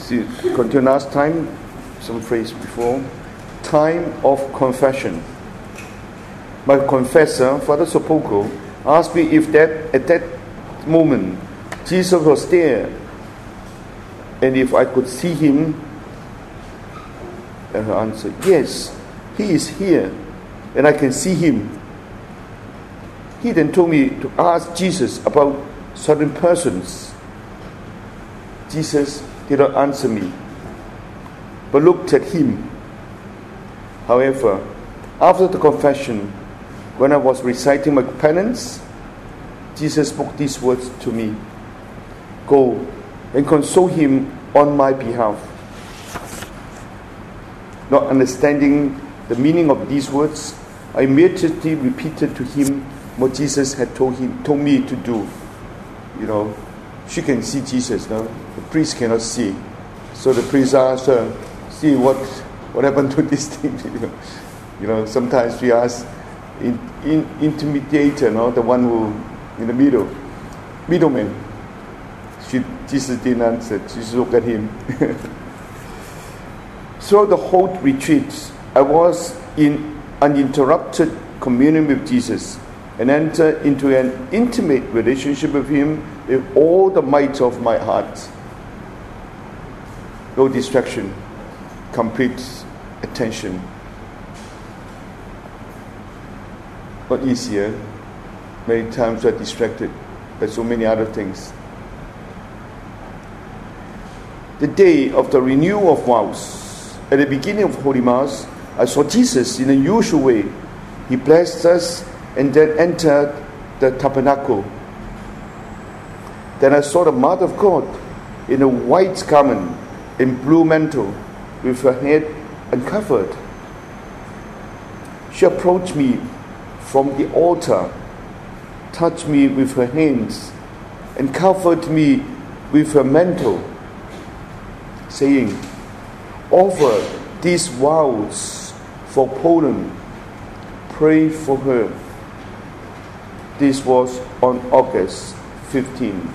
See, continue last time, some phrase before. Time of confession. My confessor, Father Sopoko, asked me if at that moment Jesus was there and if I could see him. And I answered, yes, he is here and I can see him. He then told me to ask Jesus about certain persons. Jesus did not answer me, but looked at him. However, after the confession, when I was reciting my penance, Jesus spoke these words to me: go and console him on my behalf. Not understanding the meaning of these words, I immediately repeated to him what Jesus had told me to do. You know, she can see Jesus now. The priest cannot see. So the priest asked her, see what happened to this thing. You know, sometimes we ask intermediator, no, the one who in the middleman. Jesus didn't answer. Jesus looked at him. Throughout the whole retreat, I was in uninterrupted communion with Jesus and entered into an intimate relationship with him with all the might of my heart. No distraction, complete attention. Not easier. Many times we're distracted by so many other things. The day of the renewal of vows, at the beginning of Holy Mass, I saw Jesus in a usual way. He blessed us and then entered the tabernacle. Then I saw the Mother of God in a white garment and blue mantle with her head uncovered. She approached me from the altar, touched me with her hands, and covered me with her mantle, saying, offer these vows for Poland. Pray for her. This was on August 15.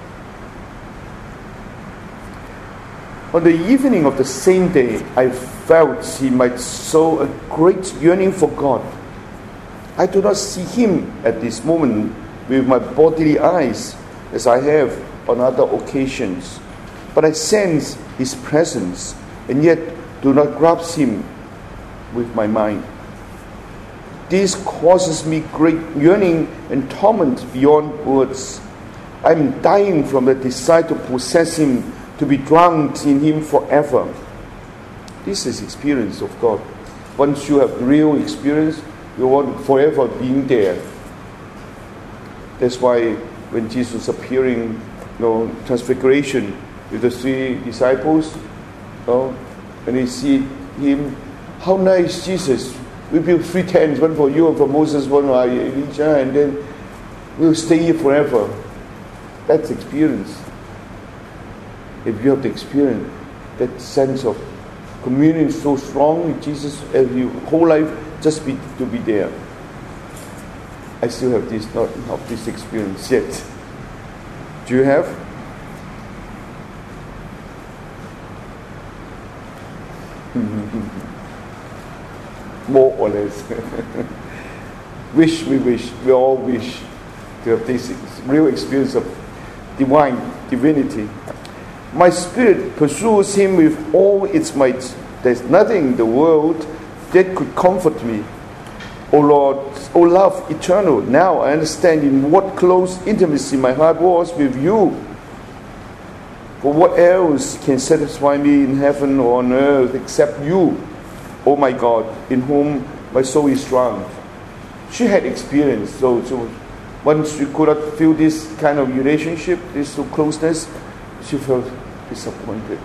On the evening of the same day, I felt in my soul a great yearning for God. I do not see him at this moment with my bodily eyes as I have on other occasions, but I sense his presence and yet do not grasp him with my mind. This causes me great yearning and torment beyond words. I am dying from the desire to possess him, to be drowned in him forever. This is experience of God. Once you have real experience, you want forever being there. That's why when Jesus appearing, transfiguration with the 3 disciples, and they see him, how nice Jesus. We build 3 tents, one for you, one for Moses, one for Elijah, and then we'll stay here forever. That's experience. If you have the experience, that sense of communion so strong with Jesus as your whole life, just to be there. I still have not this experience yet. Do you have? More or less. We all wish to have this real experience of divinity. My spirit pursues him with all its might. There's nothing in the world that could comfort me. O Lord, O love eternal, now I understand in what close intimacy my heart was with you. For what else can satisfy me in heaven or on earth except you, O my God, in whom my soul is drowned? She had experience, so once she could not feel this kind of relationship, this closeness, she felt disappointed.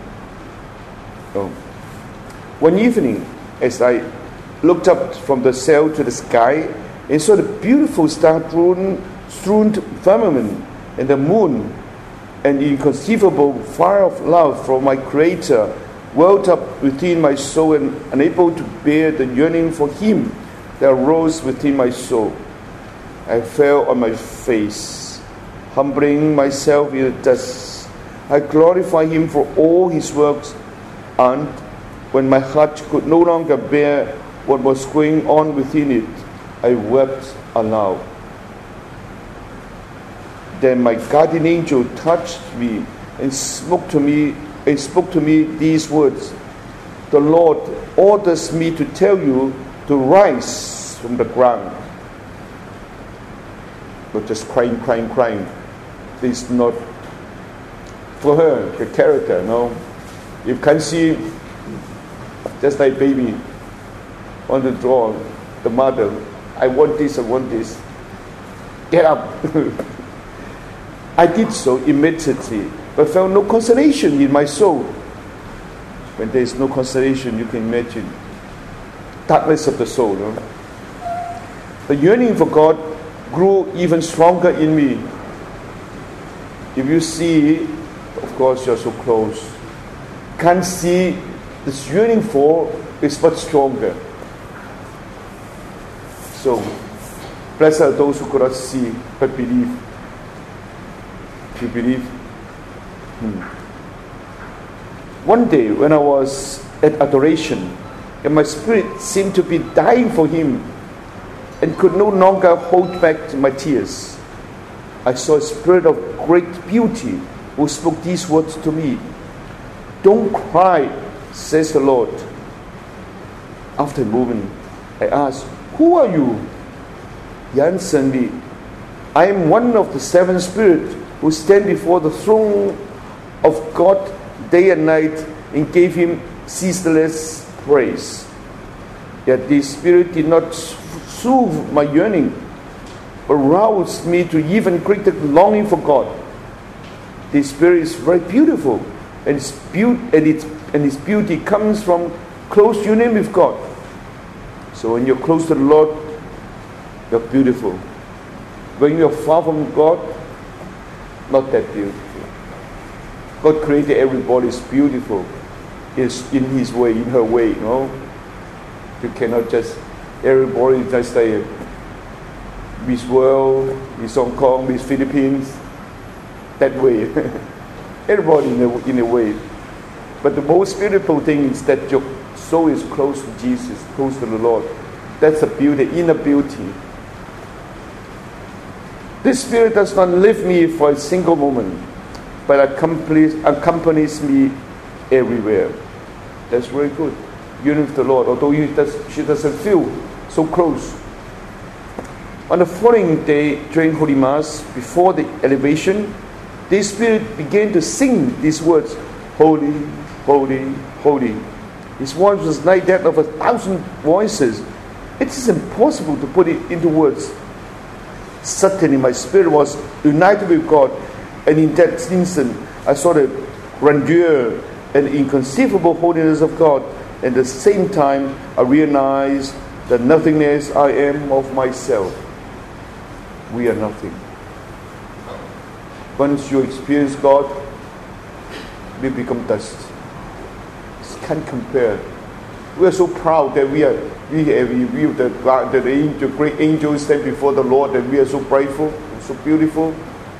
One evening, as I looked up from the cell to the sky and saw the beautiful star-strewn firmament and the moon, an inconceivable fire of love from my Creator welled up within my soul, and unable to bear the yearning for him that arose within my soul, I fell on my face, humbling myself in the dust. I glorify Him for all His works, and when my heart could no longer bear what was going on within it, I wept aloud. Then my guardian angel touched me and spoke to me these words: the Lord orders me to tell you to rise from the ground. But just crying. This is not for her, the character, no. You can see, just like baby on the draw, the mother, I want this. Get up. I did so immediately, but felt no consolation in my soul. When there is no consolation, you can imagine darkness of the soul. No? The yearning for God grew even stronger in me. If you see, of course, you're so close. Can't see, this yearning for is much stronger. So, blessed are those who could not see but believe. You believe? One day when I was at adoration, and my spirit seemed to be dying for Him and could no longer hold back my tears, I saw a spirit of great beauty who spoke these words to me: "Don't cry," says the Lord. After a moment, I asked, "Who are you?" He answered me, "I am one of the seven spirits who stand before the throne of God day and night and gave Him ceaseless praise." Yet this spirit did not soothe my yearning, but roused me to even greater longing for God. This spirit is very beautiful, and its beauty comes from close union with God. So when you're close to the Lord, you're beautiful. When you're far from God, not that beautiful. God created everybody is beautiful. It's in His way, in her way, you know. You cannot just, everybody just like Miss World, Miss Hong Kong, Miss Philippines, that way. Everybody in a way. But the most beautiful thing is that your soul is close to Jesus, close to the Lord. That's a beauty, inner beauty. This spirit does not leave me for a single moment, but accompanies me everywhere. That's very good. Union with the Lord, although she doesn't feel so close. On the following day, during Holy Mass, before the elevation, the Spirit began to sing these words: "Holy, holy, holy." His voice was like that of 1,000 voices. It is impossible to put it into words. Suddenly my spirit was united with God, and in that instant I saw the grandeur and inconceivable holiness of God. At the same time, I realized the nothingness I am of myself. We are nothing. Once you experience God, we become dust. Can't compare. We are so proud that we view the great angels stand before the Lord, and we are so grateful, so beautiful.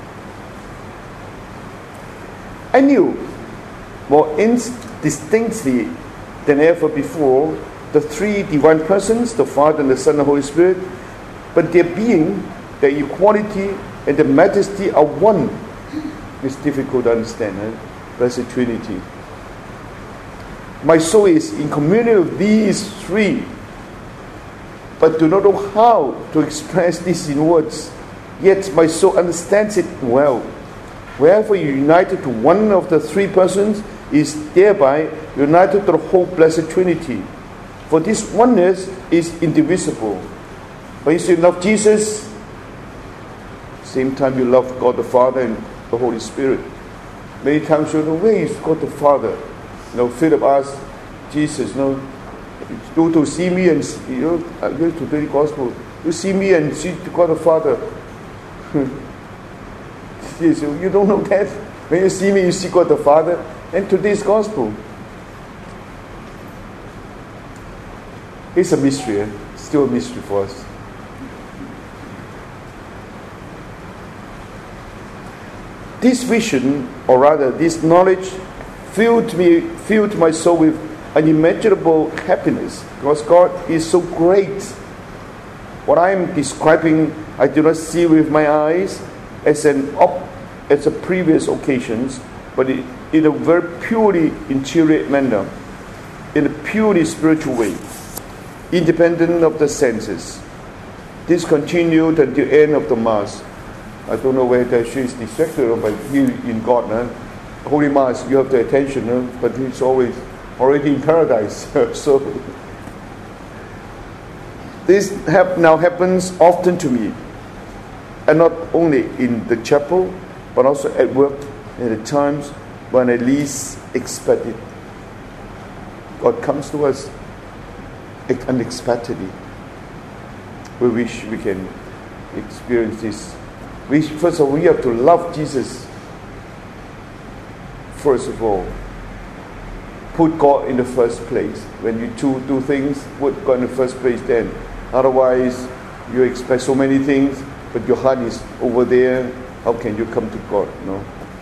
I knew more distinctly than ever before the three divine persons, the Father and the Son and the Holy Spirit, but their being, their equality, and the majesty are one. It's difficult to understand, eh? Blessed Trinity. My soul is in communion with these three, but do not know how to express this in words. Yet my soul understands it well. Wherever you're united to one of the three persons is thereby united to the whole Blessed Trinity. For this oneness is indivisible. When you say you love Jesus, same time you love God the Father and the Holy Spirit. Many times you know, where is God the Father? Philip asked Jesus, go to see me and go to the gospel. You see me and see God the Father. Jesus, you don't know that? When you see me, you see God the Father. And today's gospel. It's a mystery, still a mystery for us. This vision or rather, this knowledge filled my soul with unimaginable happiness, because God is so great. What I am describing, I do not see with my eyes as a previous occasions, but in a very purely interior manner, in a purely spiritual way, independent of the senses. This continued until the end of the Mass. I don't know whether she is distracted, but here in God, Holy Mass, you have the attention, but He's always already in paradise. So this now happens often to me, and not only in the chapel, but also at work, at the times when I least expect it. God comes to us unexpectedly. We wish we can experience this. First of all, we have to love Jesus. First of all, put God in the first place. When you do things, put God in the first place then. Otherwise, you expect so many things, but your heart is over there. How can you come to God? No.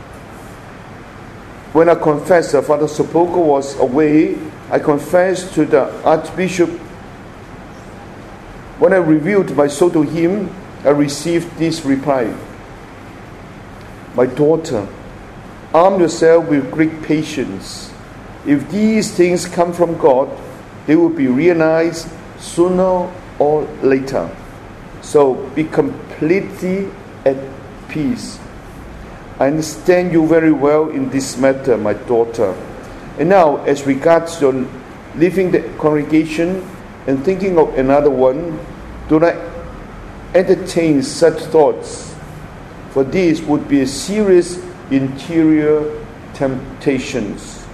When I confessed that Father Sopoko was away, I confessed to the Archbishop. When I revealed my soul to him, I received this reply: "My daughter, arm yourself with great patience. If these things come from God, they will be realized sooner or later. So be completely at peace. I understand you very well in this matter, my daughter. And now, as regards your leaving the congregation and thinking of another one, do not entertain such thoughts, for this would be a serious interior temptation."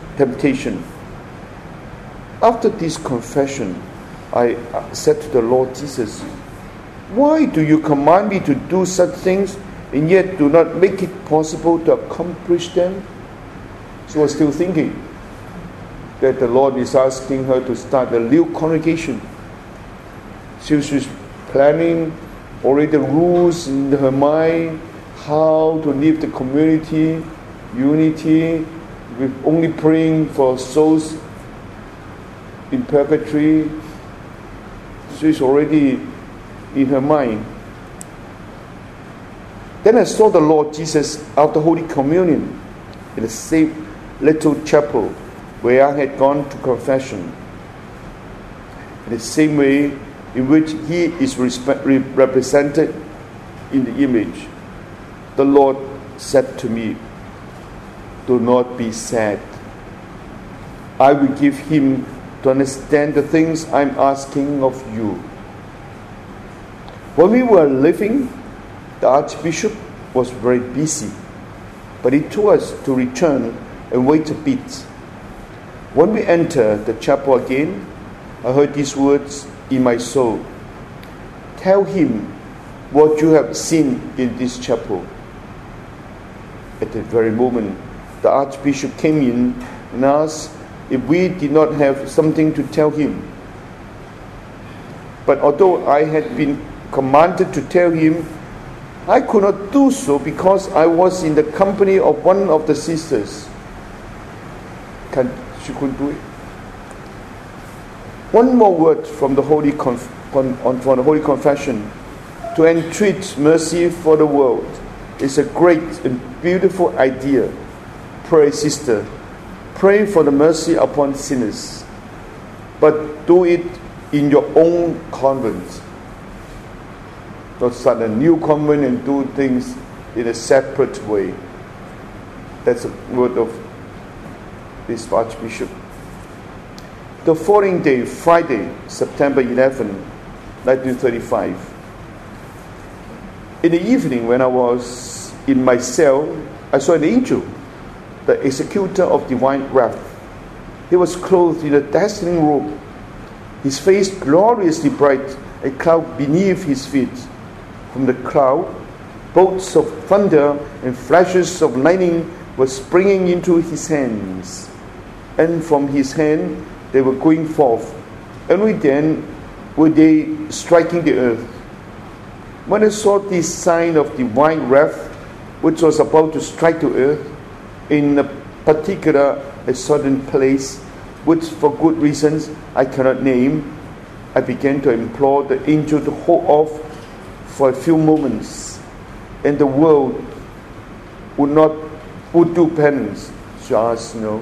After this confession, I said to the Lord Jesus, "Why do you command me to do such things and yet do not make it possible to accomplish them?" She was still thinking that the Lord is asking her to start a new congregation. She was planning already the rules in her mind, how to live the community, unity, with only praying for souls in purgatory. She's already in her mind. Then I saw the Lord Jesus after Holy Communion in the same little chapel where I had gone to confession. In the same way in which He is represented in the image, the Lord said to me, "Do not be sad. I will give him to understand the things I'm asking of you." When we were leaving, the Archbishop was very busy, but he told us to return and wait a bit. When we entered the chapel again, I heard these words in my soul: "Tell him what you have seen in this chapel." At that very moment, the Archbishop came in and asked if we did not have something to tell him. But although I had been commanded to tell him, I could not do so because I was in the company of one of the sisters. She couldn't do it. One more word from the Holy Confession: to entreat mercy for the world is a great and beautiful idea. Pray, sister, pray for the mercy upon sinners, but do it in your own convent. Don't start a new convent and do things in a separate way. That's a word of this Archbishop. The following day, Friday, September 11, 1935, in the evening when I was in my cell, I saw an angel, the executor of divine wrath. He was clothed in a dazzling robe, his face gloriously bright, a cloud beneath his feet. From the cloud, bolts of thunder and flashes of lightning were springing into his hands, and from his hand they were going forth. Only then were they striking the earth. When I saw this sign of divine wrath, which was about to strike the earth, in a particular, a certain place, which for good reasons I cannot name, I began to implore the angel to hold off for a few moments, and the world would do penance. Just no.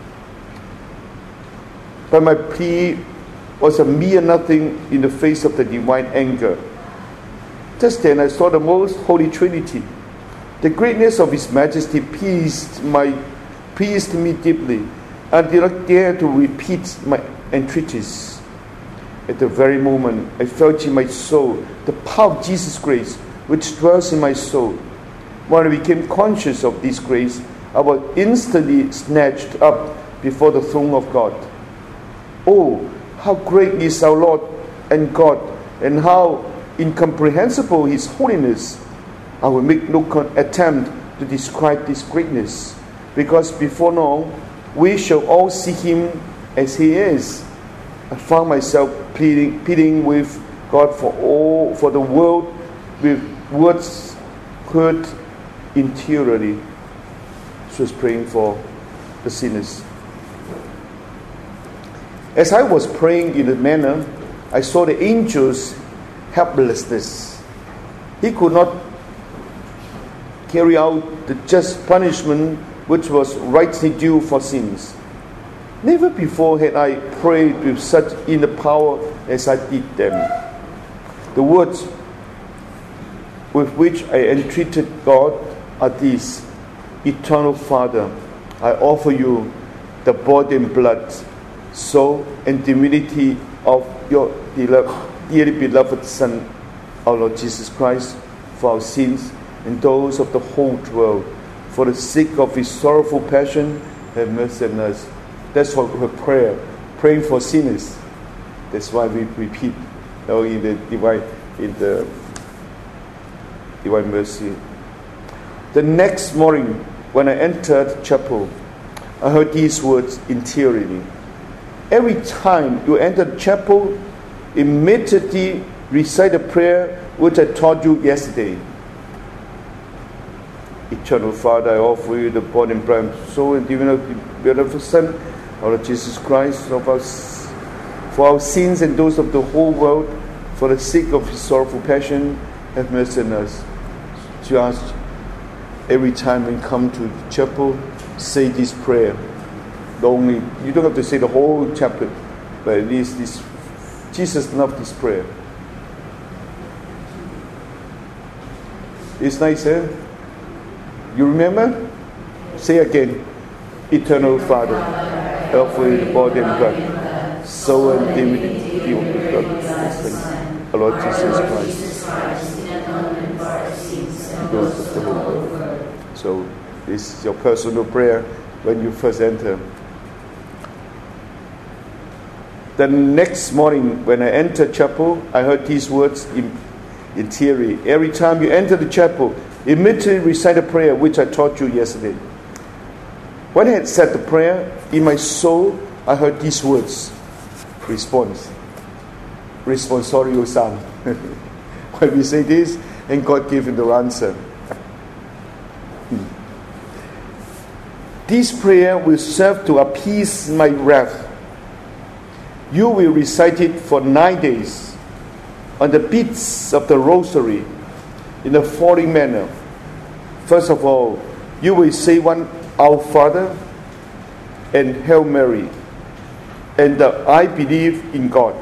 But my plea was a mere nothing in the face of the divine anger. Just then I saw the most Holy Trinity. The greatness of His Majesty pleased me deeply. I did not dare to repeat my entreaties. At the very moment, I felt in my soul the power of Jesus' grace, which dwells in my soul. When I became conscious of this grace, I was instantly snatched up before the throne of God. Oh, how great is our Lord and God, and how incomprehensible His holiness! I will make no attempt to describe this greatness, because before long we shall all see Him as He is. I found myself pleading with God for the world with words heard interiorly. She was praying for the sinners. As I was praying in a manner, I saw the angel's helplessness. He could not carry out the just punishment which was rightly due for sins. Never before had I prayed with such inner power as I did then. The words with which I entreated God are these: Eternal Father, I offer you the body and blood, soul and divinity of your dearly beloved Son, our Lord Jesus Christ, for our sins and those of the whole world. For the sake of His sorrowful passion, have mercy on us. That's what her prayer, praying for sinners. That's why we repeat in the divine mercy. The next morning, when I entered chapel, I heard these words interiorly: every time you enter the chapel, immediately recite the prayer which I taught you yesterday. Eternal Father, I offer you the body and blood, soul and divinity of your beloved Son, our Lord Jesus Christ, for our sins and those of the whole world, for the sake of His sorrowful passion, have mercy on us. Just every time we come to the chapel, say this prayer. You don't have to say the whole chapter, but at least this. Jesus loved this prayer. It's nice, eh? You remember? Say again. Eternal Father, I offer you the body and blood, soul and divinity of the blood, our Lord Jesus Christ, those of the whole world. So this is your personal prayer when you first enter. The next morning, when I entered chapel, I heard these words in theory. Every time you enter the chapel, immediately recite a prayer which I taught you yesterday. When I had said the prayer, in my soul, I heard these words. Responsorio san. When we say this, and God gave him the answer. This prayer will serve to appease my wrath. You will recite it for 9 days on the beads of the rosary in the following manner. First of all, you will say one Our Father and Hail Mary and the I believe in God.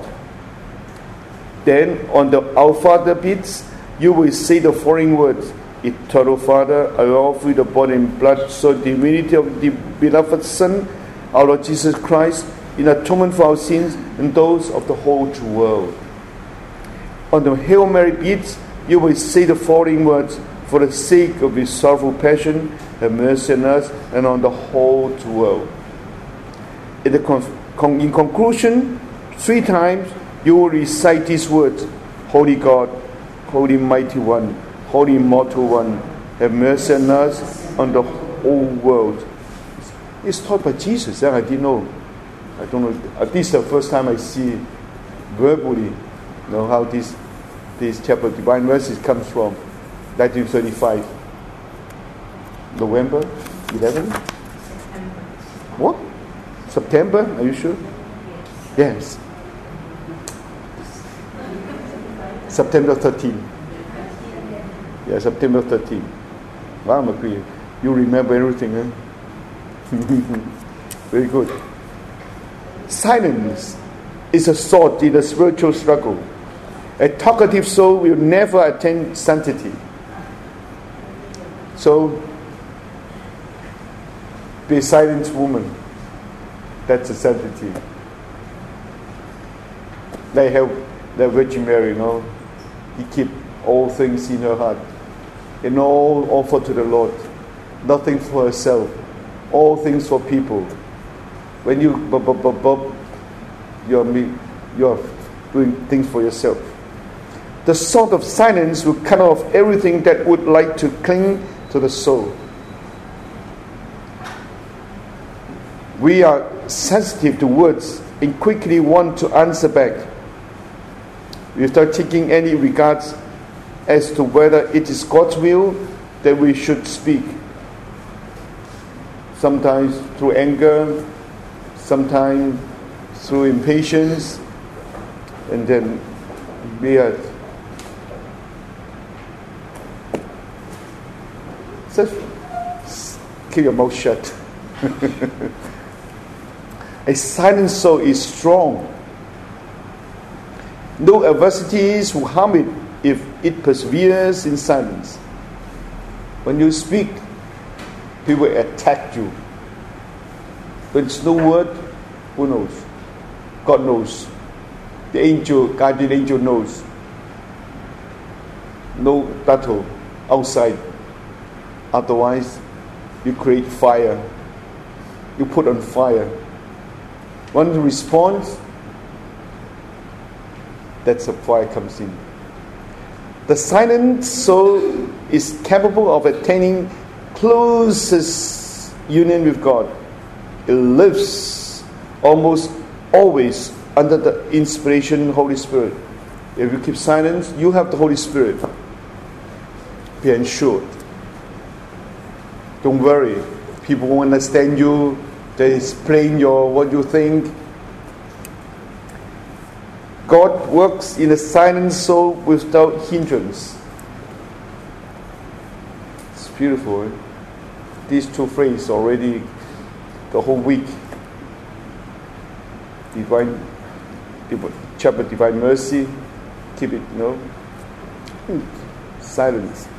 Then on the Our Father beads, you will say the following words: Eternal Father, I offer you the body and blood, soul, divinity of the beloved Son, our Lord Jesus Christ, in atonement for our sins and those of the whole world. On the Hail Mary beads, you will say the following words: for the sake of His sorrowful passion, have mercy on us and on the whole world. In conclusion, 3 times you will recite these words: Holy God, Holy Mighty One, Holy Immortal One, have mercy on us, on the whole world. It's taught by Jesus. I didn't know. I don't know. At least the first time I see verbally, how this chapter of Divine Mercy comes from, 1935. November 11? What? September? Are you sure? Yes. September 13. Yeah, September 13. Wow, McCree, you remember everything, huh? Very good. Silence is a sword in a spiritual struggle. A talkative soul will never attain sanctity. So, be a silent woman. That's a sanctity. They have the Virgin Mary, He keep all things in her heart. And all offer to the Lord. Nothing for herself. All things for people. When you you're doing things for yourself. The sword of silence will cut off everything that would like to cling to the soul. We are sensitive to words and quickly want to answer back without taking any regards as to whether it is God's will that we should speak. Sometimes through anger, sometimes through impatience, and then we are just keep your mouth shut. A silent soul is strong. No adversities will harm it if it perseveres in silence. When you speak, people attack you. When it's no word, who knows? God knows. The angel, guardian angel knows. No battle outside. Otherwise, you create fire. You put on fire. When you respond, that's the fire comes in. The silent soul is capable of attaining closest union with God. It lives almost always under the inspiration of the Holy Spirit. If you keep silence, you have the Holy Spirit. Be ensured. Don't worry. People won't understand you. They explain what you think. God works in a silent soul without hindrance. It's beautiful. Eh? These two phrases already the whole week. Chapter Divine Mercy. Keep it, silence.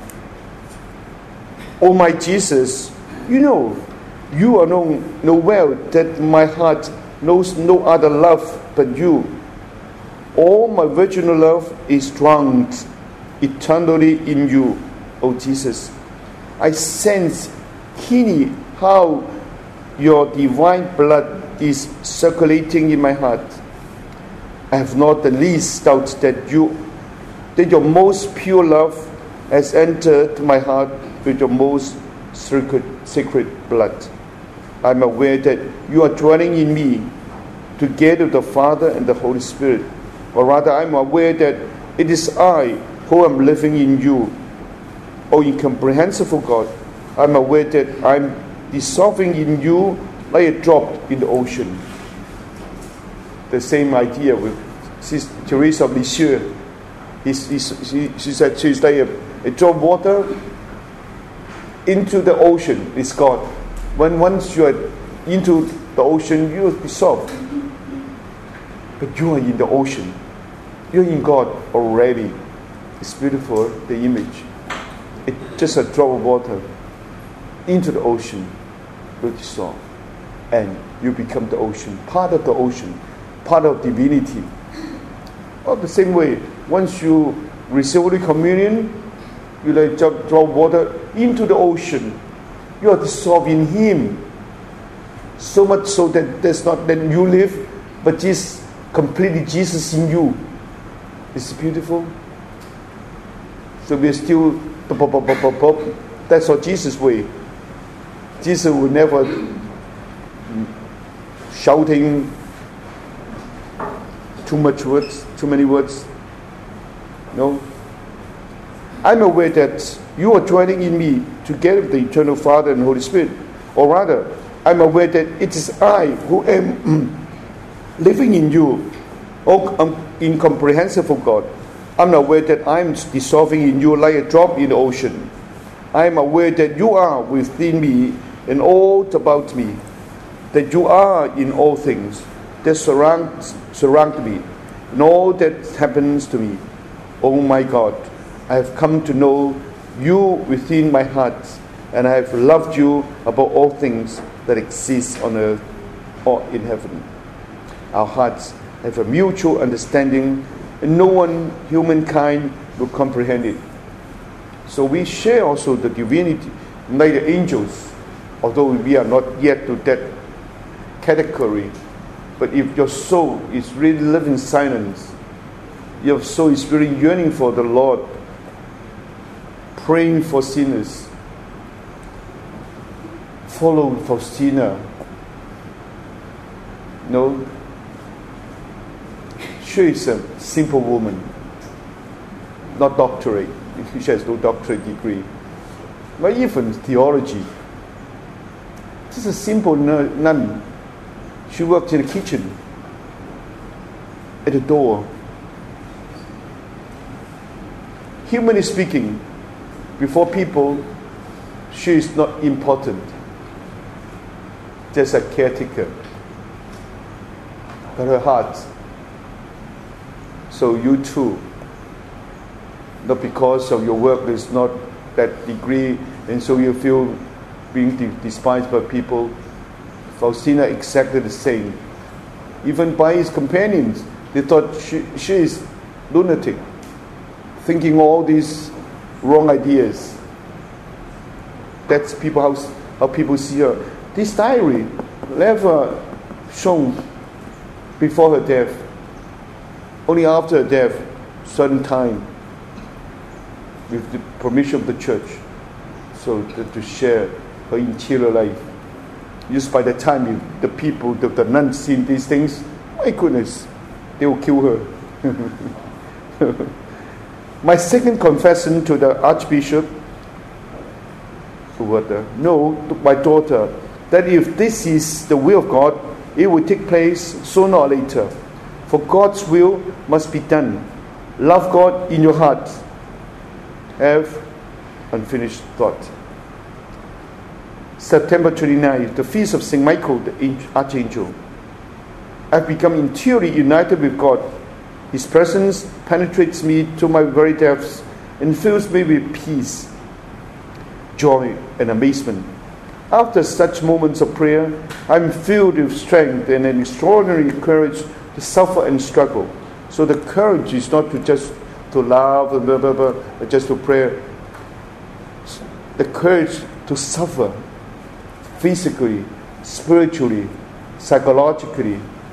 Oh my Jesus, you know well that my heart knows no other love but you. All my virginal love is drowned eternally in you, O Jesus. I sense keenly how your divine blood is circulating in my heart. I have not the least doubt that your most pure love has entered my heart with your most sacred blood. I am aware that you are dwelling in me together with the Father and the Holy Spirit. Or rather, I am aware that it is I who am living in you. O incomprehensible God, I am aware that I am dissolving in you like a drop in the ocean. The same idea with Sister Teresa of Lisieux. She said she's like a drop of water into the ocean is God. Once you are into the ocean, you will dissolve. But you are in the ocean. You're in God already. It's beautiful, the image. It's just a drop of water into the ocean will dissolve. And you become the ocean, part of the ocean, part of divinity. Or the same way, once you receive Holy Communion, you like drop water into the ocean. You are dissolved in Him. So much so that there's not that you live, but just completely Jesus in you. It's beautiful. So we are still that's what Jesus' way. Jesus will never shouting too many words. No. I'm aware that you are dwelling in me together with the eternal Father and Holy Spirit. Or rather, I'm aware that it is I who am living in you, incomprehensible God. I'm aware that I'm dissolving in you like a drop in the ocean. I'm aware that you are within me and all about me, that you are in all things that surround me, and all that happens to me. Oh my God, I have come to know you within my heart, and I have loved you above all things that exist on earth or in heaven. Our hearts have a mutual understanding, and no one, humankind, will comprehend it. So we share also the divinity, like the angels, although we are not yet to that category. But if your soul is really living in silence, your soul is really yearning for the Lord, praying for sinners, follow Faustina. No, she is a simple woman, not doctorate. She has no doctorate degree, but even theology. Just a simple nun. She worked in the kitchen, at the door. Humanly speaking, before people, she is not important. Just a caretaker. But her heart. So you too, not because of your work is not that degree, and so you feel being despised by people. Faustina exactly the same. Even by his companions, they thought she is lunatic, thinking all these wrong ideas. That's how people see her. This diary never shown before her death. Only after her death, certain time, with the permission of the church, so to share her interior life. Just by the time the people, the nuns seen these things, my goodness, they will kill her. My second confession to the Archbishop, to my daughter, that if this is the will of God, it will take place sooner or later. For God's will must be done. Love God in your heart. Have unfinished thought. September 29th, the feast of St. Michael, the Archangel. I've become interiorly united with God. His presence penetrates me to my very depths and fills me with peace, joy, and amazement. After such moments of prayer, I'm filled with strength and an extraordinary courage to suffer and struggle. So the courage is not to love and blah, blah, blah, just to pray. The courage to suffer physically, spiritually, psychologically,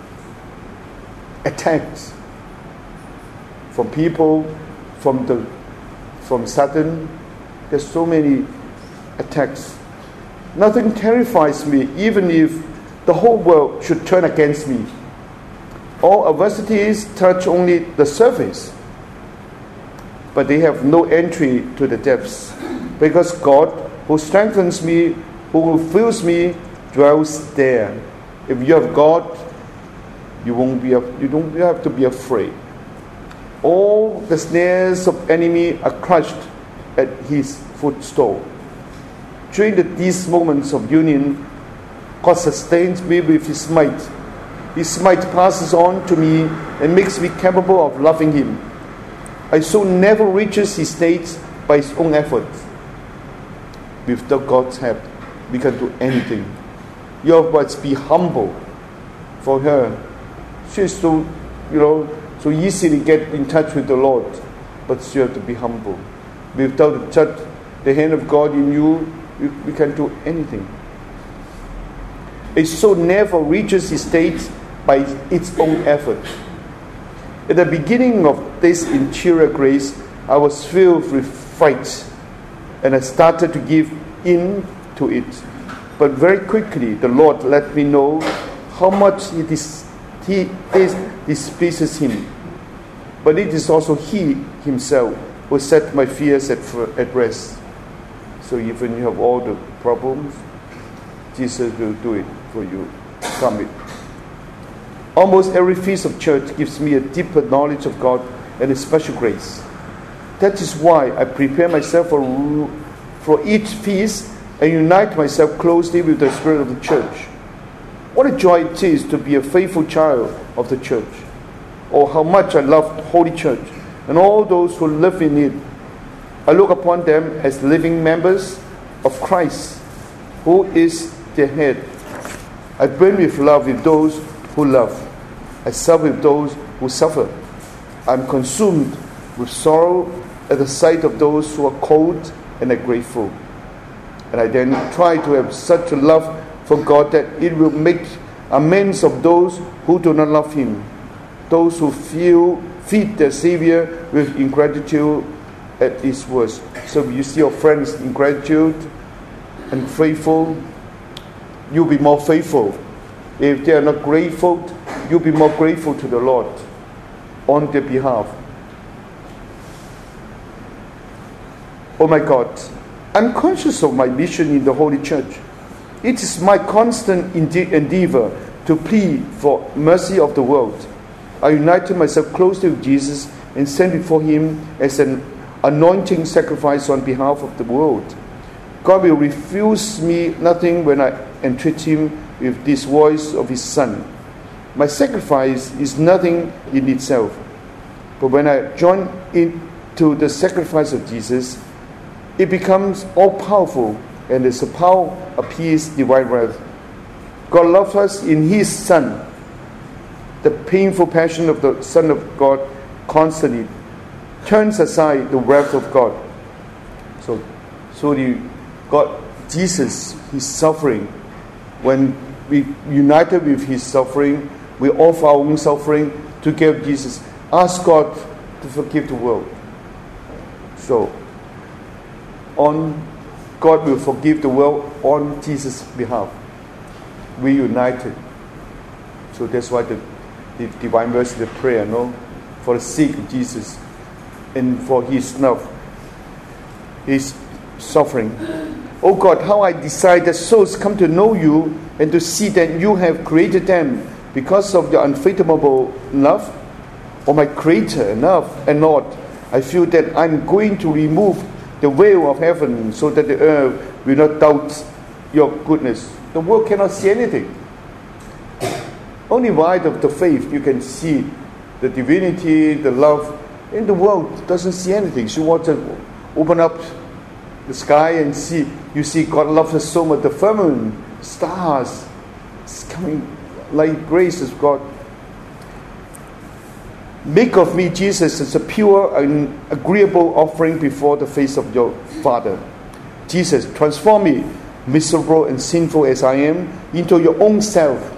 attacks from people, from Satan. There's so many attacks. Nothing terrifies me, even if the whole world should turn against me. All adversities touch only the surface, but they have no entry to the depths, because God, who strengthens me, who fills me, dwells there. If you have God, you don't have to be afraid. All the snares of enemy are crushed at his footstool. During these moments of union, God sustains me with his might. His might passes on to me and makes me capable of loving him. I so never reaches his state by his own efforts. Without God's help, we can do anything. You must be humble for her. She's so easily get in touch with the Lord, but you have to be humble. Without the hand of God in you, we can do anything. It so never reaches its state by its own effort. At the beginning of this interior grace, I was filled with fright, and I started to give in to it. But very quickly, the Lord let me know how much it displeases him. But it is also He Himself will set my fears at rest. So even you have all the problems, Jesus will do it for you. Come it. Almost every feast of church gives me a deeper knowledge of God and a special grace. That is why I prepare myself for each feast and unite myself closely with the spirit of the church. What a joy it is to be a faithful child of the church. Oh, how much I love Holy Church and all those who live in it. I look upon them as living members of Christ, who is their head. I burn with love with those who love. I suffer with those who suffer. I am consumed with sorrow at the sight of those who are cold and ungrateful. And I then try to have such a love for God that it will make amends of those who do not love Him, those who feed their Savior with ingratitude at His worst. So you see your friends ingratitude and faithful, you'll be more faithful. If they are not grateful, you'll be more grateful to the Lord on their behalf. Oh my God, I'm conscious of my mission in the Holy Church. It is my constant endeavor to plead for mercy of the world. I united myself closely with Jesus and stand before Him as an anointing sacrifice on behalf of the world. God will refuse me nothing when I entreat Him with this voice of His Son. My sacrifice is nothing in itself, but when I join into the sacrifice of Jesus, it becomes all-powerful, and as the power appears divine wrath. God loves us in His Son. The painful passion of the Son of God constantly turns aside the wrath of God. So God, Jesus, His suffering, when we united with His suffering, we offer our own suffering to give Jesus. Ask God to forgive the world. So, God will forgive the world on Jesus' behalf. We united. So that's why the divine verse, the prayer, for the sake of Jesus and for His love, His suffering. Oh God, how I desire that souls come to know You and to see that You have created them because of Your unfathomable love. Oh my Creator, love and Lord, I feel that I'm going to remove the veil of heaven so that the earth will not doubt Your goodness. The world cannot see anything. Only by the faith you can see the divinity, the love. In the world doesn't see anything. So you want to open up the sky and see. You see God loves us so much. The firmament, stars, it's coming like grace of God. Make of me, Jesus, as a pure and agreeable offering before the face of Your Father. Jesus, transform me, miserable and sinful as I am, into Your own self.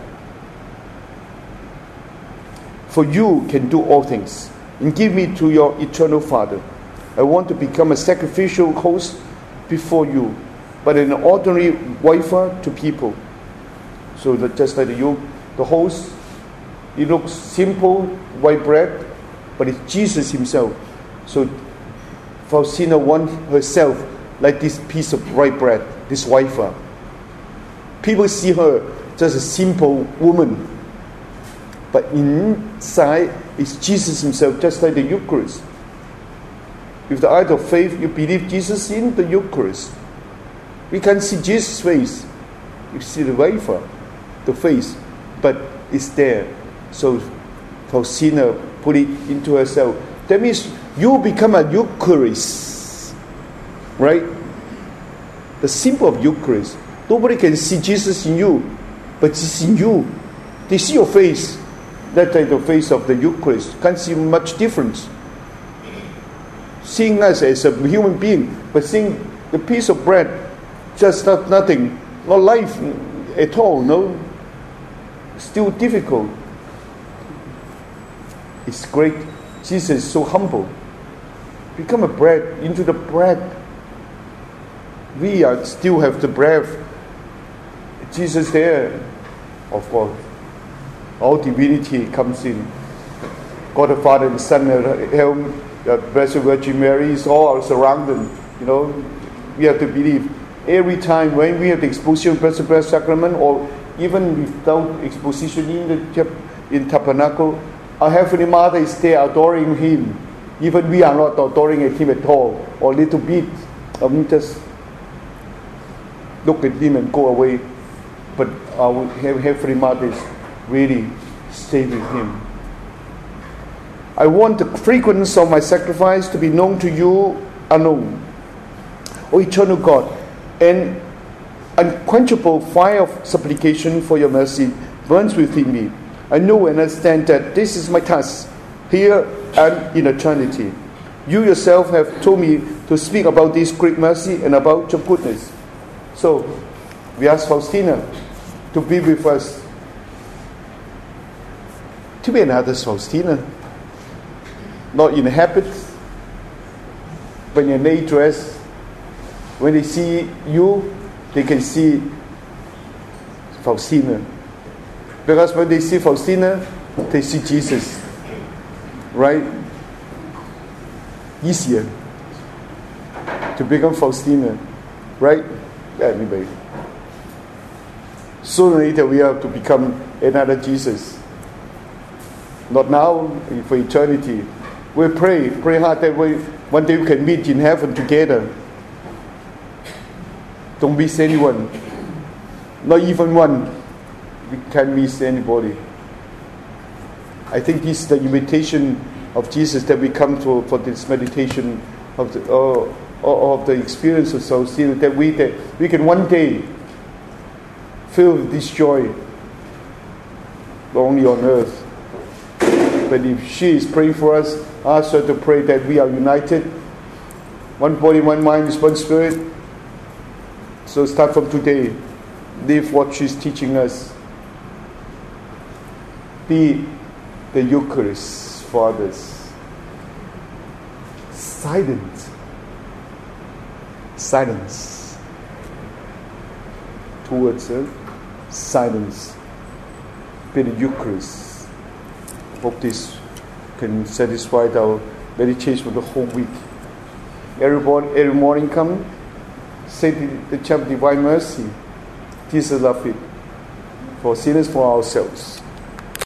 For You can do all things, and give me to Your eternal Father. I want to become a sacrificial host before You, but an ordinary wafer to people. So that just like the host, it looks simple, white bread, but it's Jesus Himself. So Faustina wants herself like this piece of white bread, this wafer. People see her just a simple woman, but inside is Jesus Himself, just like the Eucharist. With the eye of faith, you believe Jesus in the Eucharist. We can see Jesus' face. You see the wafer, the face, but it's there. So Faustina put it into herself. That means you become a Eucharist, right? The symbol of Eucharist. Nobody can see Jesus in you, but it's in you. They see your face. That's like the face of the Eucharist. Can't see much difference. Seeing us as a human being, but seeing the piece of bread, just nothing, not life at all, no? Still difficult. It's great. Jesus is so humble. Become a bread, into the bread. We still have the breath. Jesus there, of course. All divinity comes in. God the Father and the Son Blessed Virgin Mary is all surrounded. We have to believe. Every time when we have the exposition of Blessed Sacrament, or even without exposition in Tabernacle, our Heavenly Mother is there adoring Him. Even we are not adoring Him at all, or a little bit. We just look at Him and go away. But our Heavenly Mother is really stay with Him. I want the frequency of my sacrifice to be known to you alone. O eternal God, an unquenchable fire of supplication for your mercy burns within me. I know and understand that this is my task, here and in eternity. You yourself have told me to speak about this great mercy and about your goodness. So, we ask Faustina to be with us. To be another Faustina. Not in a habit, but in a lay dress. When they see you, they can see Faustina. Because when they see Faustina, they see Jesus. Right? Easier to become Faustina. Right? Anyway. Sooner or later we have to become another Jesus. Not now, for eternity. We pray hard that one day we can meet in heaven together. Don't miss anyone. Not even one. We can't miss anybody. I think this is the invitation of Jesus that we come to for this meditation of the experience of Faustina, that we can one day feel this joy, not only on earth. But if she is praying for us, ask her to pray that we are united. One body, one mind, one spirit. So start from today. Live what she's teaching us. Be the Eucharist for others. Silence. Towards her. Silence. Be the Eucharist. Hope this can satisfy our meditation for the whole week. Every morning come, say the chapter Divine Mercy. Jesus loved it. For sinners, for ourselves.